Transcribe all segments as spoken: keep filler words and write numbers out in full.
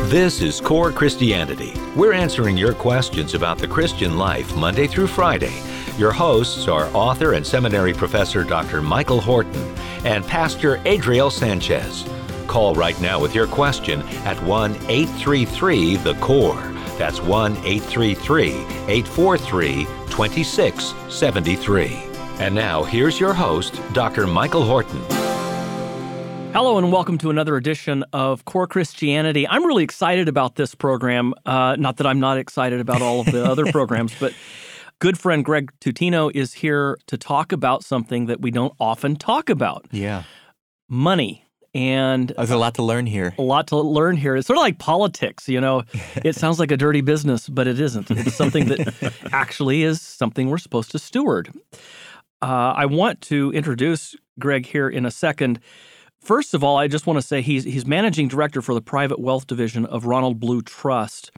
This is Core Christianity. We're answering your questions about the Christian life Monday through Friday. Your hosts are author and seminary professor Doctor Michael Horton and Pastor Adriel Sanchez. Call right now with your question at one eight three three the core. That's one eight three three, eight four three, two six seven three. And now, here's your host, Doctor Michael Horton. Hello and welcome to another edition of Core Christianity. I'm really excited about this program. Uh, not that I'm not excited about all of the other programs, but good friend Greg Tutino is here to talk about something that we don't often talk about. Yeah. Money. And there's a lot to learn here. A lot to learn here. It's sort of like politics, you know. It sounds like a dirty business, but it isn't. It's something that actually is something we're supposed to steward. Uh, I want to introduce Greg here in a second. First of all, I just want to say he's he's managing director for the private wealth division of Ronald Blue Trust.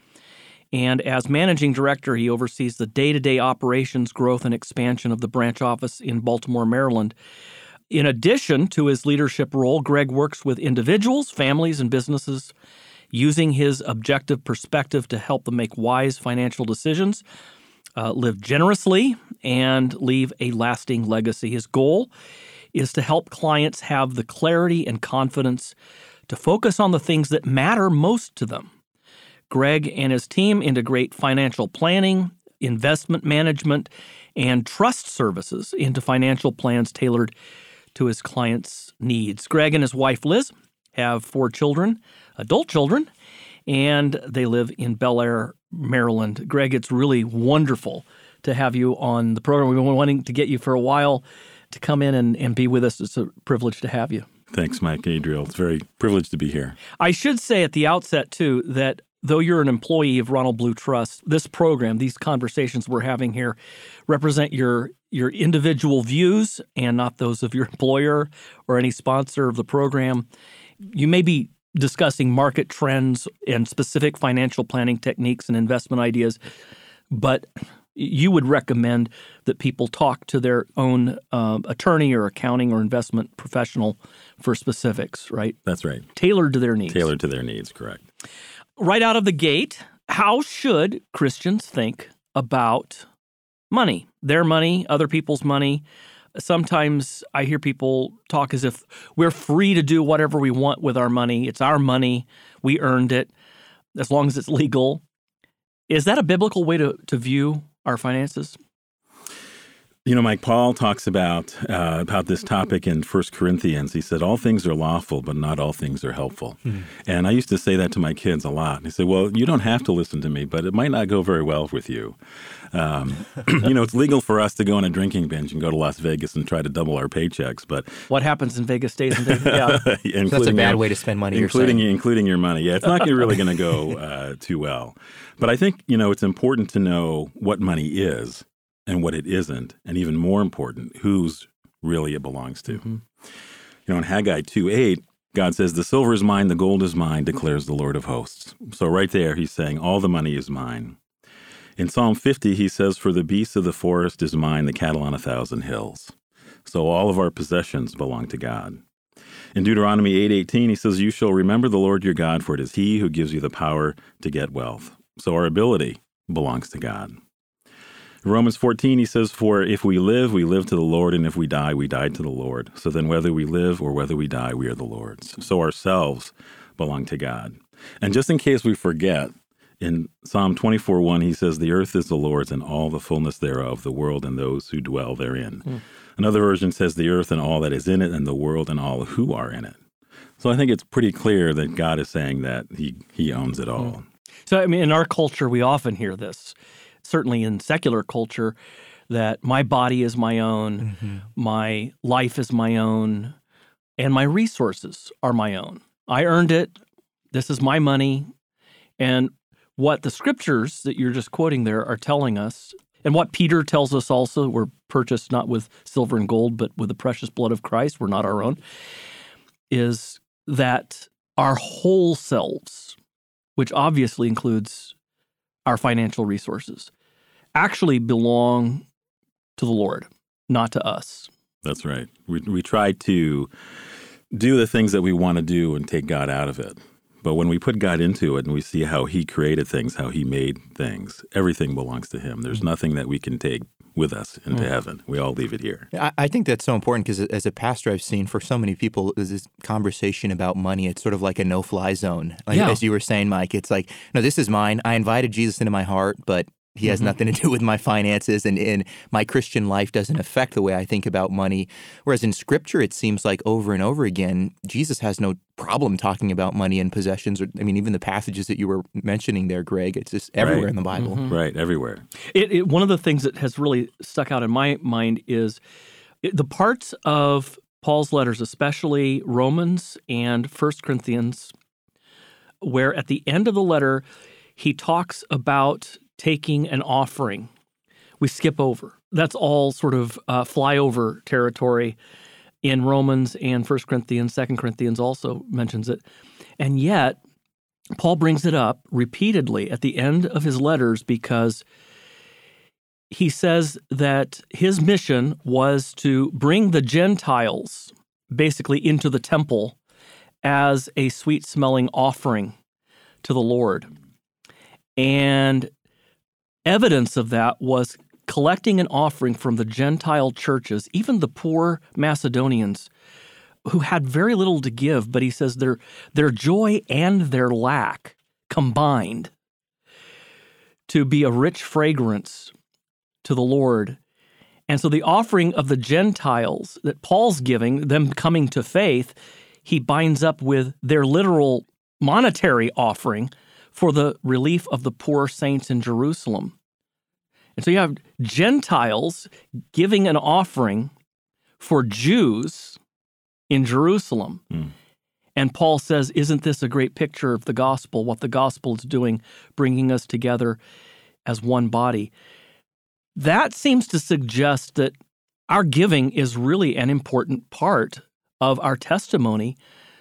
And as managing director, he oversees the day-to-day operations, growth, and expansion of the branch office in Baltimore, Maryland. In addition to his leadership role, Greg works with individuals, families, and businesses using his objective perspective to help them make wise financial decisions, uh, live generously, and leave a lasting legacy. His goal is to help clients have the clarity and confidence to focus on the things that matter most to them. Greg and his team integrate financial planning, investment management, and trust services into financial plans tailored to his clients' needs. Greg and his wife, Liz, have four children, adult children, and they live in Bel Air, Maryland. Greg, it's really wonderful to have you on the program. We've been wanting to get you for a while to come in and, and be with us. It's a privilege to have you. Thanks, Mike Adriel. It's very privileged to be here. I should say at the outset, too, that though you're an employee of Ronald Blue Trust, this program, these conversations we're having here represent your your individual views and not those of your employer or any sponsor of the program. You may be discussing market trends and specific financial planning techniques and investment ideas, but you would recommend that people talk to their own uh, attorney or accounting or investment professional for specifics, right? That's right. Tailored to their needs. Tailored to their needs, correct. Right out of the gate, how should Christians think about money? Their money, other people's money. Sometimes I hear people talk as if we're free to do whatever we want with our money. It's our money. We earned it as long as it's legal. Is that a biblical way to, to view our finances? You know, Mike, Paul talks about uh, about this topic in First Corinthians. He said, all things are lawful, but not all things are helpful. Mm-hmm. And I used to say that to my kids a lot. They said, well, you don't have to listen to me, but it might not go very well with you. Um, you know, it's legal for us to go on a drinking binge and go to Las Vegas and try to double our paychecks. But what happens in Vegas stays in Vegas. Yeah. So that's a bad your, way to spend money, including, you're saying. Including your money. Yeah, it's not really going to go uh, too well. But I think, you know, it's important to know what money is and what it isn't, and even more important, whose really it belongs to. Mm-hmm. You know, in Haggai two eight, God says, the silver is mine, the gold is mine, declares the Lord of hosts. So right there, he's saying, all the money is mine. In Psalm fifty, he says, for the beast of the forest is mine, the cattle on a thousand hills. So all of our possessions belong to God. In Deuteronomy eight eighteen, he says, you shall remember the Lord your God, for it is he who gives you the power to get wealth. So our ability belongs to God. In Romans fourteen, he says, for if we live, we live to the Lord, and if we die, we die to the Lord. So then whether we live or whether we die, we are the Lord's. So ourselves belong to God. And just in case we forget, in Psalm twenty-four one, he says, the earth is the Lord's and all the fullness thereof, the world and those who dwell therein. Mm. Another version says, the earth and all that is in it, and the world and all who are in it. So I think it's pretty clear that God is saying that he, he owns it all. Mm. So, I mean, in our culture, we often hear this. Certainly in secular culture, that my body is my own, mm-hmm. my life is my own, and my resources are my own. I earned it. This is my money. And what the scriptures that you're just quoting there are telling us, and what Peter tells us also, we're purchased not with silver and gold, but with the precious blood of Christ, we're not our own, is that our whole selves, which obviously includes our financial resources, actually belong to the Lord, not to us. That's right. We we try to do the things that we want to do and take God out of it. But when we put God into it and we see how he created things, how he made things, everything belongs to him. There's nothing that we can take with us into mm. heaven. We all leave it here. I, I think that's so important because as a pastor, I've seen for so many people, this conversation about money, it's sort of like a no-fly zone. Like, yeah. As you were saying, Mike, it's like, no, this is mine. I invited Jesus into my heart, but he has mm-hmm. nothing to do with my finances, and, and my Christian life doesn't affect the way I think about money. Whereas in Scripture, it seems like over and over again, Jesus has no problem talking about money and possessions. Or, I mean, even the passages that you were mentioning there, Greg, it's just everywhere right. in the Bible. Mm-hmm. Right, everywhere. It, it, one of the things that has really stuck out in my mind is it, the parts of Paul's letters, especially Romans and First Corinthians, where at the end of the letter, he talks about taking an offering. We skip over. That's all sort of uh, flyover territory in Romans and First Corinthians. Second Corinthians also mentions it. And yet, Paul brings it up repeatedly at the end of his letters because he says that his mission was to bring the Gentiles basically into the temple as a sweet-smelling offering to the Lord. And evidence of that was collecting an offering from the Gentile churches, even the poor Macedonians who had very little to give, but he says their their joy and their lack combined to be a rich fragrance to the Lord. And so the offering of the Gentiles that Paul's giving, them coming to faith, he binds up with their literal monetary offering for the relief of the poor saints in Jerusalem. And so you have Gentiles giving an offering for Jews in Jerusalem. Mm. And Paul says, isn't this a great picture of the gospel, what the gospel is doing, bringing us together as one body? That seems to suggest that our giving is really an important part of our testimony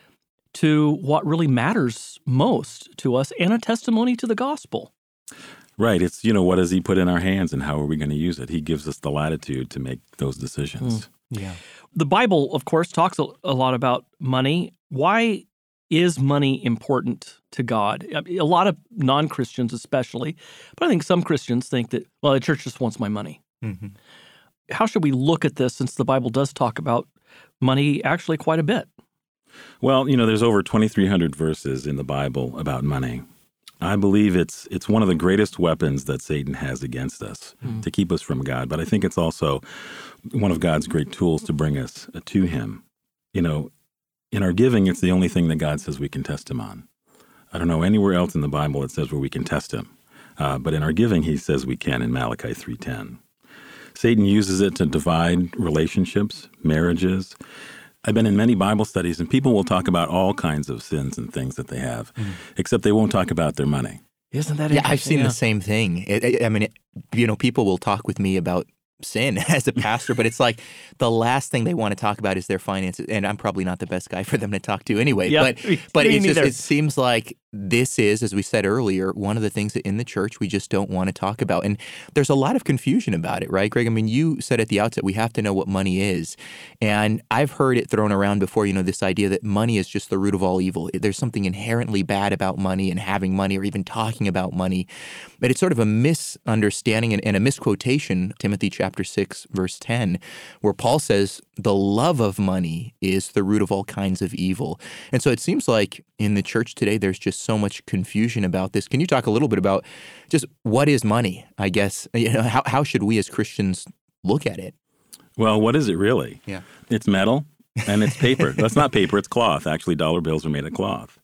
to what really matters most to us and a testimony to the gospel. Right. It's, you know, what does he put in our hands and how are we going to use it? He gives us the latitude to make those decisions. Mm. Yeah. The Bible, of course, talks a, a lot about money. Why is money important to God? I mean, a lot of non-Christians especially, but I think some Christians think that, well, the church just wants my money. Mm-hmm. How should we look at this since the Bible does talk about money actually quite a bit? Well, you know, there's over twenty-three hundred verses in the Bible about money. I believe it's it's one of the greatest weapons that Satan has against us mm. to keep us from God. But I think it's also one of God's great tools to bring us to him. You know, in our giving, it's the only thing that God says we can test him on. I don't know anywhere else in the Bible it says where we can test him. Uh, but in our giving, he says we can in Malachi three ten. Satan uses it to divide relationships, marriages. I've been in many Bible studies, and people will talk about all kinds of sins and things that they have, mm. except they won't talk about their money. Isn't that interesting? Yeah, I've seen yeah. the same thing. It, it, I mean, it, you know, people will talk with me about sin as a pastor, but it's like the last thing they want to talk about is their finances, and I'm probably not the best guy for them to talk to anyway. Yeah, but but it just it seems like this is, as we said earlier, one of the things that in the church we just don't want to talk about, and there's a lot of confusion about it, right, Greg? I mean, you said at the outset we have to know what money is, and I've heard it thrown around before. You know, this idea that money is just the root of all evil. There's something inherently bad about money and having money, or even talking about money. But it's sort of a misunderstanding and, and a misquotation. Timothy chapter six, verse ten, where Paul says, the love of money is the root of all kinds of evil. And so it seems like in the church today, there's just so much confusion about this. Can you talk a little bit about just what is money, I guess? You know, how, how should we as Christians look at it? Well, what is it really? Yeah. It's metal and it's paper. That's not paper, it's cloth. Actually, dollar bills are made of cloth.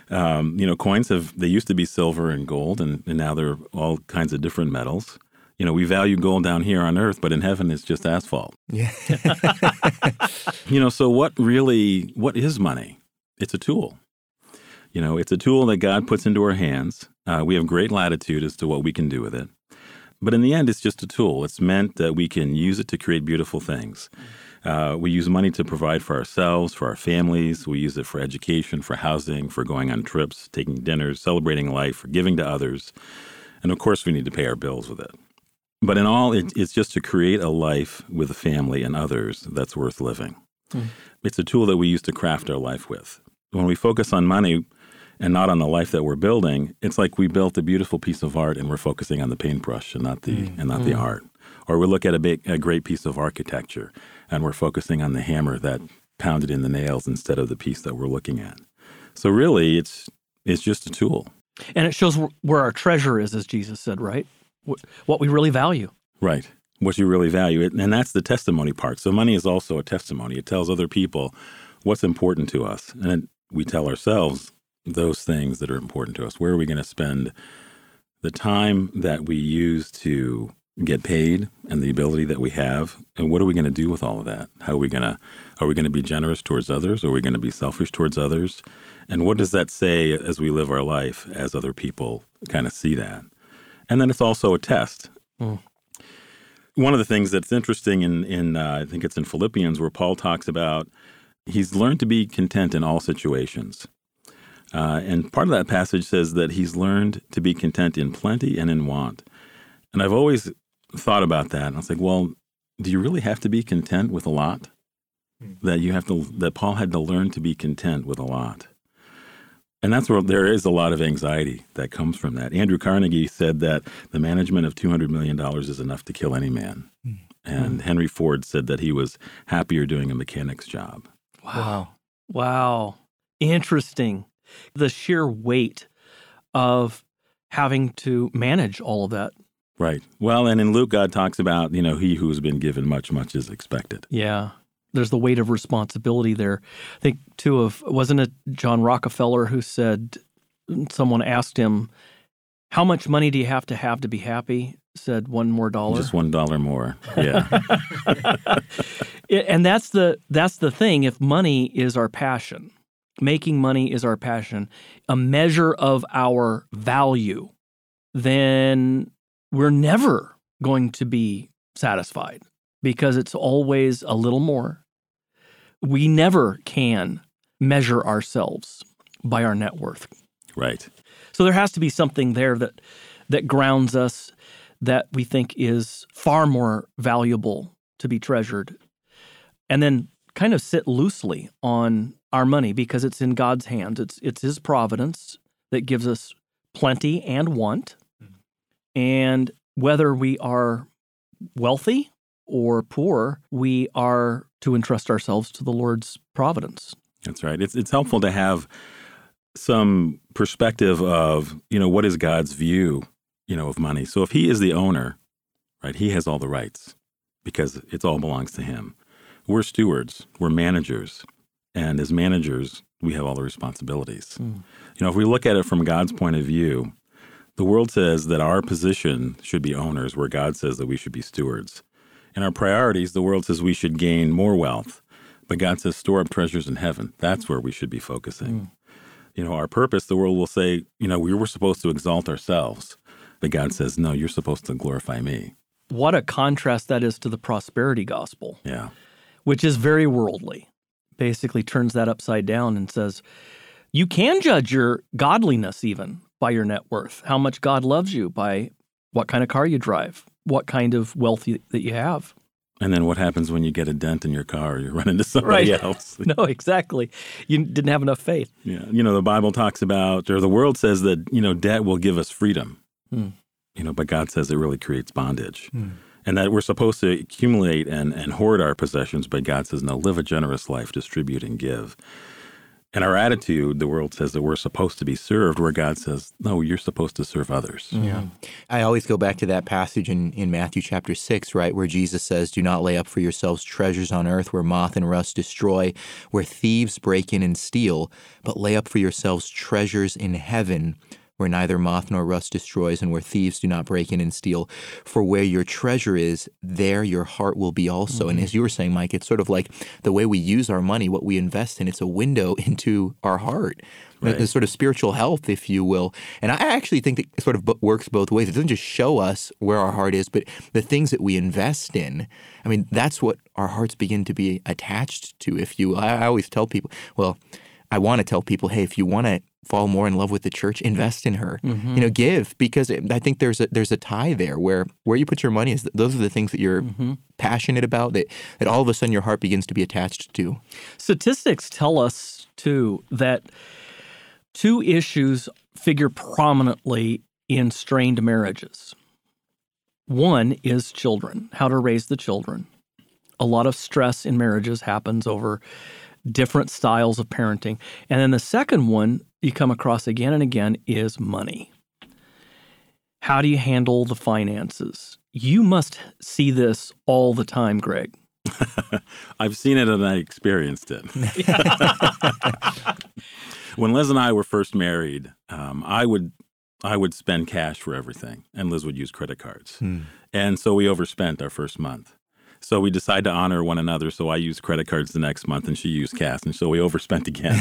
Um, you know, coins have, they used to be silver and gold, and, and now they're all kinds of different metals. You know, we value gold down here on earth, but in heaven it's just asphalt. Yeah. You know, so what really, what is money? It's a tool. You know, it's a tool that God puts into our hands. Uh, we have great latitude as to what we can do with it. But in the end, it's just a tool. It's meant that we can use it to create beautiful things. Uh, we use money to provide for ourselves, for our families. We use it for education, for housing, for going on trips, taking dinners, celebrating life, for giving to others. And of course, we need to pay our bills with it. But in all, it, it's just to create a life with a family and others that's worth living. Mm. It's a tool that we use to craft our life with. When we focus on money, and not on the life that we're building, it's like we built a beautiful piece of art and we're focusing on the paintbrush and not the mm. and not mm. the art. Or we look at a big, a great piece of architecture and we're focusing on the hammer that pounded in the nails instead of the piece that we're looking at. So really, it's it's just a tool. And it shows where our treasure is, as Jesus said, right? What we really value. Right. What you really value. And that's the testimony part. So money is also a testimony. It tells other people what's important to us. And we tell ourselves those things that are important to us. Where are we going to spend the time that we use to get paid and the ability that we have? And what are we going to do with all of that? How are we going to, are we going to be generous towards others? Or are we going to be selfish towards others? And what does that say as we live our life as other people kind of see that? And then it's also a test. Mm. One of the things that's interesting in, in uh, I think it's in Philippians where Paul talks about he's learned to be content in all situations. Uh, and part of that passage says that he's learned to be content in plenty and in want. And I've always thought about that. And I was like, well, do you really have to be content with a lot? Mm. That you have to, that Paul had to learn to be content with a lot. And that's where there is a lot of anxiety that comes from that. Andrew Carnegie said that the management of two hundred million dollars is enough to kill any man. Mm. And mm. Henry Ford said that he was happier doing a mechanic's job. Wow. Wow. Interesting. The sheer weight of having to manage all of that. Right. Well, and in Luke, God talks about, you know, he who's been given much, much is expected. Yeah. There's the weight of responsibility there. I think, too, of wasn't it John Rockefeller who said, someone asked him, how much money do you have to have to be happy? Said one more dollar. Just one dollar more. Yeah. And that's the that's the thing. If money is our passion, making money is our passion, a measure of our value, then we're never going to be satisfied because it's always a little more. We never can measure ourselves by our net worth. Right. So there has to be something there that that grounds us that we think is far more valuable to be treasured. And then kind of sit loosely on our money because it's in God's hands. It's it's His providence that gives us plenty and want. Mm-hmm. And whether we are wealthy or poor, we are to entrust ourselves to the Lord's providence. That's right. It's it's helpful to have some perspective of, you know, what is God's view, you know, of money. So if He is the owner, right, He has all the rights because it all belongs to Him. We're stewards, we're managers, and as managers, we have all the responsibilities. Mm. You know, if we look at it from God's point of view, the world says that our position should be owners, where God says that we should be stewards. In our priorities, the world says we should gain more wealth, but God says store up treasures in heaven. That's where we should be focusing. Mm. You know, our purpose, the world will say, you know, we were supposed to exalt ourselves, but God says, no, you're supposed to glorify me. What a contrast that is to the prosperity gospel. Yeah. Which is very worldly. Basically turns that upside down and says, you can judge your godliness even by your net worth, how much God loves you by what kind of car you drive, what kind of wealth you, that you have. And then what happens when you get a dent in your car or you run into somebody right. else? No, exactly. You didn't have enough faith. Yeah. You know, the Bible talks about, or the world says that, you know, debt will give us freedom. Hmm. You know, but God says it really creates bondage. Hmm. And that we're supposed to accumulate and, and hoard our possessions, but God says, no, live a generous life, distribute and give. And our attitude, the world says that we're supposed to be served, where God says, no, you're supposed to serve others. Yeah. I always go back to that passage in, in Matthew chapter six, right, where Jesus says, do not lay up for yourselves treasures on earth where moth and rust destroy, where thieves break in and steal, but lay up for yourselves treasures in heaven where neither moth nor rust destroys and where thieves do not break in and steal. For where your treasure is, there your heart will be also. Mm-hmm. And as you were saying, Mike, it's sort of like the way we use our money, what we invest in, it's a window into our heart. Right. The sort of spiritual health, if you will. And I actually think that it sort of works both ways. It doesn't just show us where our heart is, but the things that we invest in, I mean, that's what our hearts begin to be attached to, if you will. I always tell people, well, I want to tell people, hey, if you want to fall more in love with the church, invest in her. Mm-hmm. You know, give, because I think there's a there's a tie there where where you put your money is those are the things that you're mm-hmm. passionate about, that that all of a sudden your heart begins to be attached to. Statistics tell us too that two issues figure prominently in strained marriages. One is children, how to raise the children. A lot of stress in marriages happens over different styles of parenting. And then the second one you come across again and again is money. How do you handle the finances? You must see this all the time, Greg. I've seen it and I experienced it. When Liz and I were first married, um, I would I would spend cash for everything, and Liz would use credit cards. Hmm. And so we overspent our first month. So we decided to honor one another. So I used credit cards the next month, and she used cash, and so we overspent again.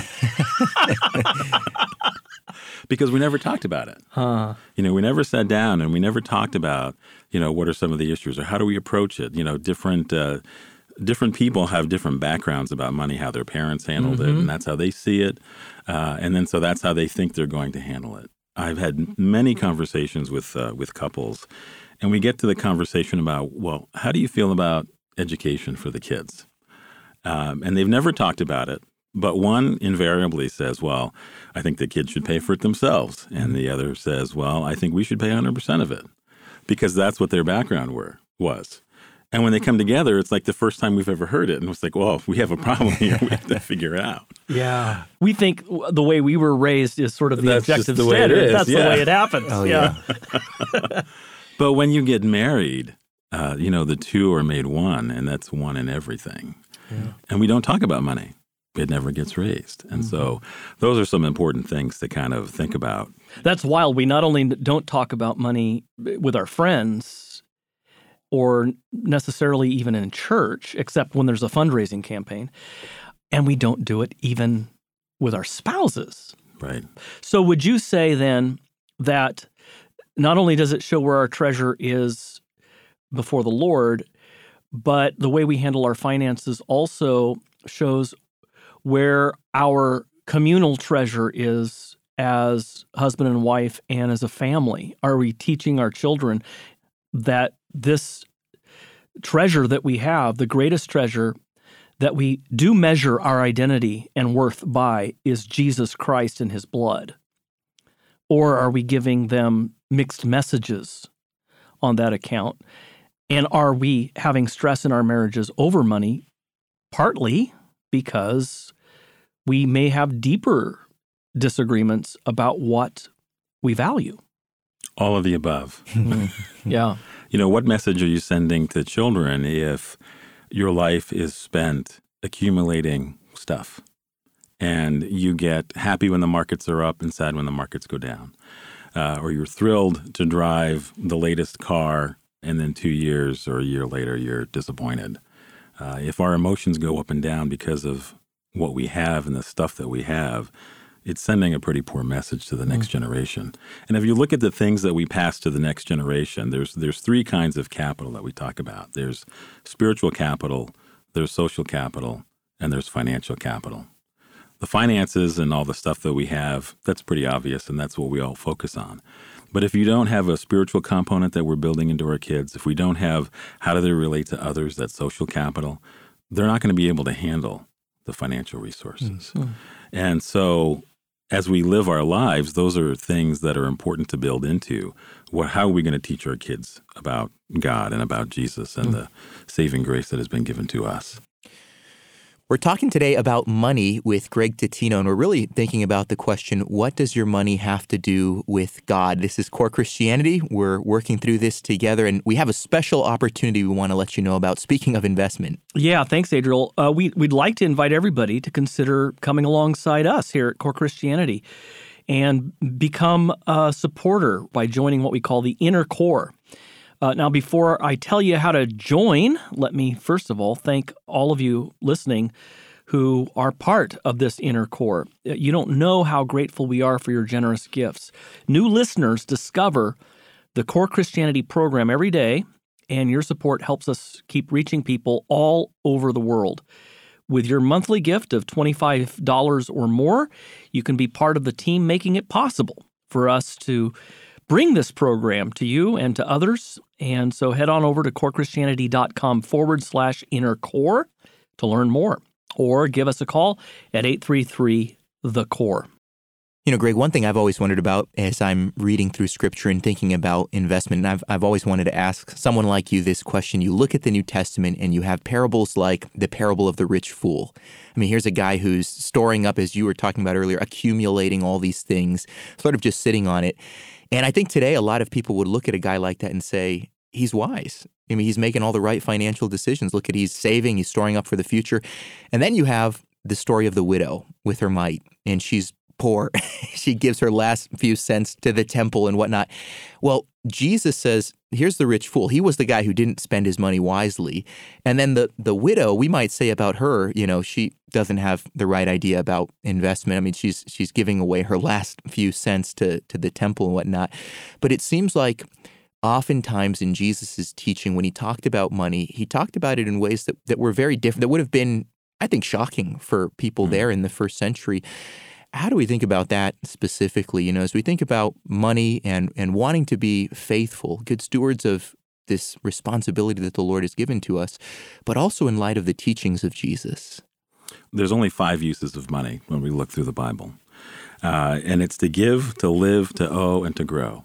Because we never talked about it. Huh. You know, we never sat down and we never talked about, you know, what are some of the issues or how do we approach it? You know, different uh, different people have different backgrounds about money, how their parents handled mm-hmm. it, and that's how they see it. Uh, and then so that's how they think they're going to handle it. I've had many conversations with uh, with couples, and we get to the conversation about, well, how do you feel about education for the kids? Um, and they've never talked about it. But one invariably says, well, I think the kids should pay for it themselves. And the other says, well, I think we should pay one hundred percent of it because that's what their background were was. And when they come together, it's like the first time we've ever heard it. And it's like, well, we have a problem here. We have to figure it out. Yeah. We think the way we were raised is sort of the that's objective the standard. Way it is. That's yeah. the way it happens. Oh, yeah. yeah. But when you get married, uh, you know, the two are made one, and that's one in everything. Yeah. And we don't talk about money. It never gets raised. And mm-hmm. so those are some important things to kind of think about. That's wild. We not only don't talk about money with our friends or necessarily even in church, except when there's a fundraising campaign, and we don't do it even with our spouses. Right. So would you say then that not only does it show where our treasure is before the Lord, but the way we handle our finances also shows where our communal treasure is as husband and wife and as a family? Are we teaching our children that this treasure that we have, the greatest treasure that we do measure our identity and worth by, is Jesus Christ and his blood? Or are we giving them mixed messages on that account? And are we having stress in our marriages over money, partly because we may have deeper disagreements about what we value? All of the above. Yeah. You know, what message are you sending to children if your life is spent accumulating stuff and you get happy when the markets are up and sad when the markets go down? Uh, or you're thrilled to drive the latest car and then two years or a year later you're disappointed. Uh, if our emotions go up and down because of what we have and the stuff that we have, it's sending a pretty poor message to the next mm-hmm. generation. And if you look at the things that we pass to the next generation, there's there's three kinds of capital that we talk about. There's spiritual capital, there's social capital, and there's financial capital. The finances and all the stuff that we have, that's pretty obvious, and that's what we all focus on. But if you don't have a spiritual component that we're building into our kids, if we don't have how do they relate to others, that social capital, they're not going to be able to handle the financial resources. Mm-hmm. And so as we live our lives, those are things that are important to build into. What, how are we going to teach our kids about God and about Jesus and mm-hmm. the saving grace that has been given to us? We're talking today about money with Greg Titino, and we're really thinking about the question, what does your money have to do with God? This is Core Christianity. We're working through this together, and we have a special opportunity we want to let you know about. Speaking of investment. Yeah, thanks, Adriel. Uh, we, we'd like to invite everybody to consider coming alongside us here at Core Christianity and become a supporter by joining what we call the Inner Core. Uh, now, before I tell you how to join, let me first of all thank all of you listening who are part of this Inner Core. You don't know how grateful we are for your generous gifts. New listeners discover the Core Christianity program every day, and your support helps us keep reaching people all over the world. With your monthly gift of twenty-five dollars or more, you can be part of the team making it possible for us to bring this program to you and to others. And so head on over to corechristianity.com forward slash inner core to learn more, or give us a call at eight three three, the core. You know, Greg, one thing I've always wondered about as I'm reading through Scripture and thinking about investment, and I've, I've always wanted to ask someone like you this question. You look at the New Testament and you have parables like the parable of the rich fool. I mean, here's a guy who's storing up, as you were talking about earlier, accumulating all these things, sort of just sitting on it. And I think today a lot of people would look at a guy like that and say, he's wise. I mean, he's making all the right financial decisions. Look at, he's saving, he's storing up for the future. And then you have the story of the widow with her mite, and she's poor. She gives her last few cents to the temple and whatnot. Well, Jesus says, here's the rich fool. He was the guy who didn't spend his money wisely. And then the the widow, we might say about her, you know, she doesn't have the right idea about investment. I mean, she's she's giving away her last few cents to, to the temple and whatnot. But it seems like oftentimes in Jesus' teaching, when he talked about money, he talked about it in ways that, that were very different, that would have been, I think, shocking for people mm-hmm. there in the first century. How do we think about that specifically? You know, as we think about money and, and wanting to be faithful, good stewards of this responsibility that the Lord has given to us, but also in light of the teachings of Jesus. There's only five uses of money when we look through the Bible. Uh, and it's to give, to live, to owe, and to grow.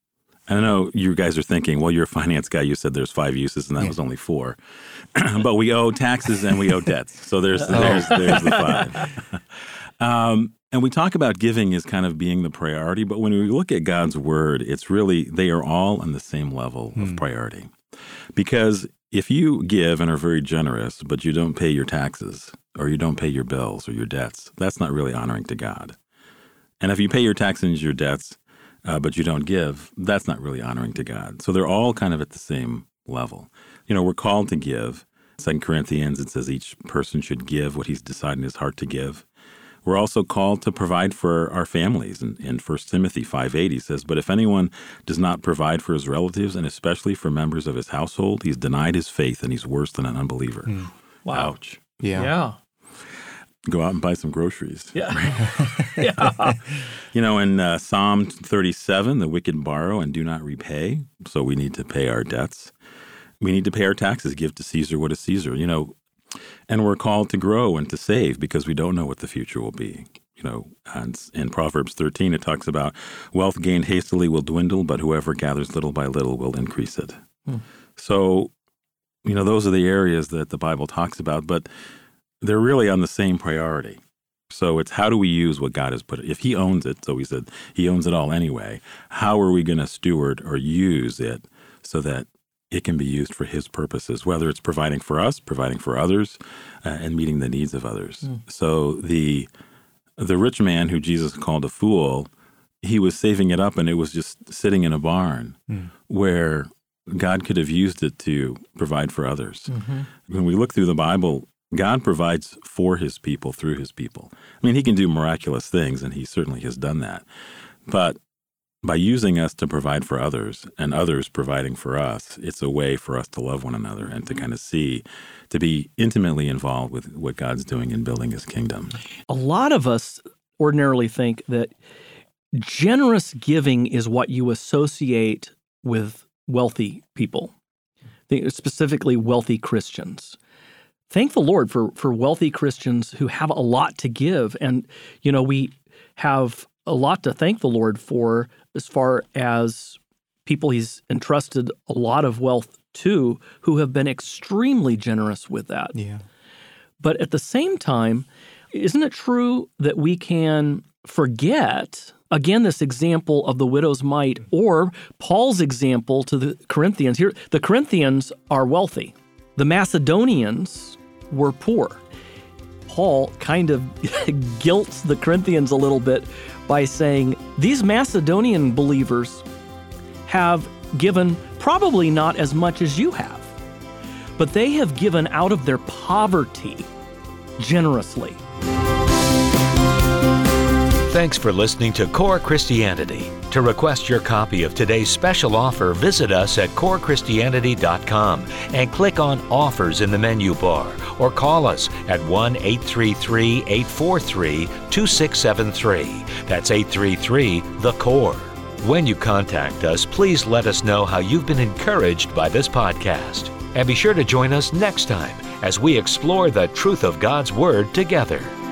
I know you guys are thinking, well, you're a finance guy. You said there's five uses, and that yeah. was only four. But we owe taxes and we owe debts. So there's, oh. there's, there's the five. Um, And we talk about giving as kind of being the priority, but when we look at God's word, it's really, they are all on the same level mm. of priority. Because if you give and are very generous, but you don't pay your taxes, or you don't pay your bills or your debts, that's not really honoring to God. And if you pay your taxes and your debts, uh, but you don't give, that's not really honoring to God. So they're all kind of at the same level. You know, we're called to give. Second Corinthians, it says each person should give what he's decided in his heart to give. We're also called to provide for our families. In, in First Timothy five eight, he says, but if anyone does not provide for his relatives, and especially for members of his household, he's denied his faith and he's worse than an unbeliever. Mm. Wow. Ouch. Yeah. Yeah. Go out and buy some groceries. Yeah. yeah. You know, in uh, Psalm thirty-seven, the wicked borrow and do not repay. So we need to pay our debts. We need to pay our taxes, give to Caesar what is Caesar. You know, and we're called to grow and to save because we don't know what the future will be. You know, and in Proverbs thirteen, it talks about wealth gained hastily will dwindle, but whoever gathers little by little will increase it. Hmm. So, you know, those are the areas that the Bible talks about, but they're really on the same priority. So it's how do we use what God has put? If he owns it, so we said he owns it all anyway, how are we going to steward or use it so that it can be used for his purposes, whether it's providing for us, providing for others, uh, and meeting the needs of others. Mm. So the the rich man who Jesus called a fool, he was saving it up and it was just sitting in a barn mm. where God could have used it to provide for others. Mm-hmm. When we look through the Bible, God provides for his people through his people. I mean, he can do miraculous things, and he certainly has done that. But by using us to provide for others and others providing for us, it's a way for us to love one another and to kind of see, to be intimately involved with what God's doing in building his kingdom. A lot of us ordinarily think that generous giving is what you associate with wealthy people, specifically wealthy Christians. Thank the Lord for, for wealthy Christians who have a lot to give. And, you know, we have a lot to thank the Lord for as far as people he's entrusted a lot of wealth to who have been extremely generous with that. Yeah. But at the same time, isn't it true that we can forget, again, this example of the widow's mite or Paul's example to the Corinthians? Here, the Corinthians are wealthy. The Macedonians were poor. Paul kind of guilts the Corinthians a little bit by saying these Macedonian believers have given probably not as much as you have, but they have given out of their poverty generously. Thanks for listening to Core Christianity. To request your copy of today's special offer, visit us at core christianity dot com and click on Offers in the menu bar, or call us at one eight three three, eight four three, two six seven three. That's eight three three, the core. When you contact us, please let us know how you've been encouraged by this podcast. And be sure to join us next time as we explore the truth of God's Word together.